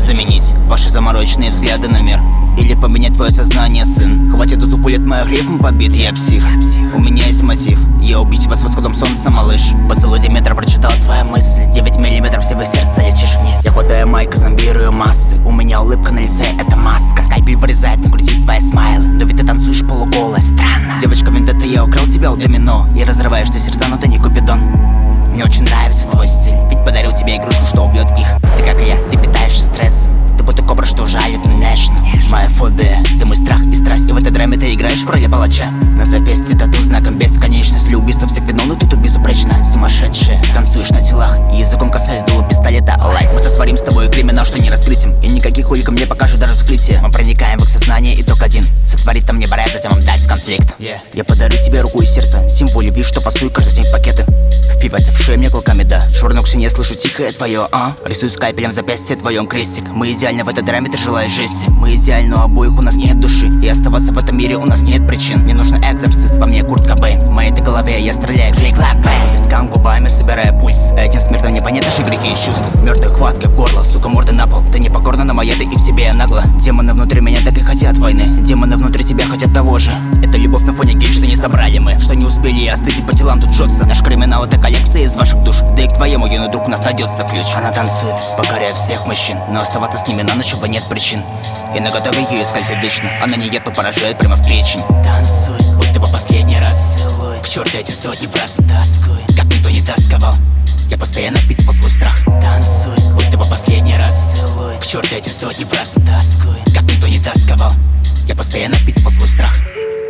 Заменить ваши замороченные взгляды на мир или поменять твое сознание, сын. Хватит узупулить моих рифм побит, я псих. У меня есть мотив, я убить вас восходом солнца, малыш. Поцелуй Диметра прочитал твоя мысль. 9 миллиметров всего сердца лечишь вниз. Я хватаю майка, зомбирую массы. У меня улыбка на лице, это маска. Скальпель вырезает на груди твои смайлы. Но ведь ты танцуешь полуголая, странно. Девочка Вендетта, я украл тебя у домино. И разрываешь ты сердца, но ты не Купидон. Мне очень нравится твой стиль, ведь подарил тебе игрушку, что убьет их. Ты как и я, ты питаешься стрессом. Ты будто кобра, что жалит нежно. Моя фобия, ты мой страх и страсть. И в этой драме ты играешь в роли палача. На запястье тату знаком бесконечность. Для убийства всех виновных ты тут безупречно. Сумасшедшая, танцуешь на телах и языком касаясь дула пистолета. Лайк, мы сотворим с тобой криминал, что не раскрытим. И никаких уликам не покажет даже вскрытие. Мы проникаем в их сознание, итог один. Сотворить там не баря, затем им дать конфликт. Я подарю тебе руку и сердце, символ любви, что фасую каждый день пакеты. Впивайте в шею мне клыками, да. Швырну к стене, слышу тихое твое, Рисую скальпелем в запястье твоем крестик. Мы идеальны в этой драме, ты желаешь жести. Мы идеальны, у обоих у нас нет души. И оставаться в этом мире у нас нет причин. Мне нужен экзорцист, во мне Курт Кобейн. В моей голове я стреляю клик-клак-бэй. Искам губами, собирая пульс. Этим смертным не понять наши грехи и чувств. Мертвой хваткой в горло, сука, морда на пол. Ты непокорна на моей, ты и в себе я нагло. Демоны внутри меня так и хотят войны. Демоны внутри тебя хотят того же. Это любовь на фоне гель, что не собрали мы. Что не успели и остыть, и по телам тут жжется. Наш криминал — это коллекция из ваших душ. Да и к твоему, юный друг, у нас найдется ключ. Она танцует, покоряя всех мужчин. Но оставаться с ними на ночь, нет причин. И наготове ее скальпель вечно. Она не еду, поражает прямо в печень. Танцуй, будь ты по последний раз целуй. К черту эти сотни фраз тоскуй, как никто не тосковал. Я постоянно впитывал твой страх. Танцуй, будь ты по последний раз целуй. К черту эти сотни фраз тоскуй, как никто не тосковал. Я постоянно впитывал твой страх.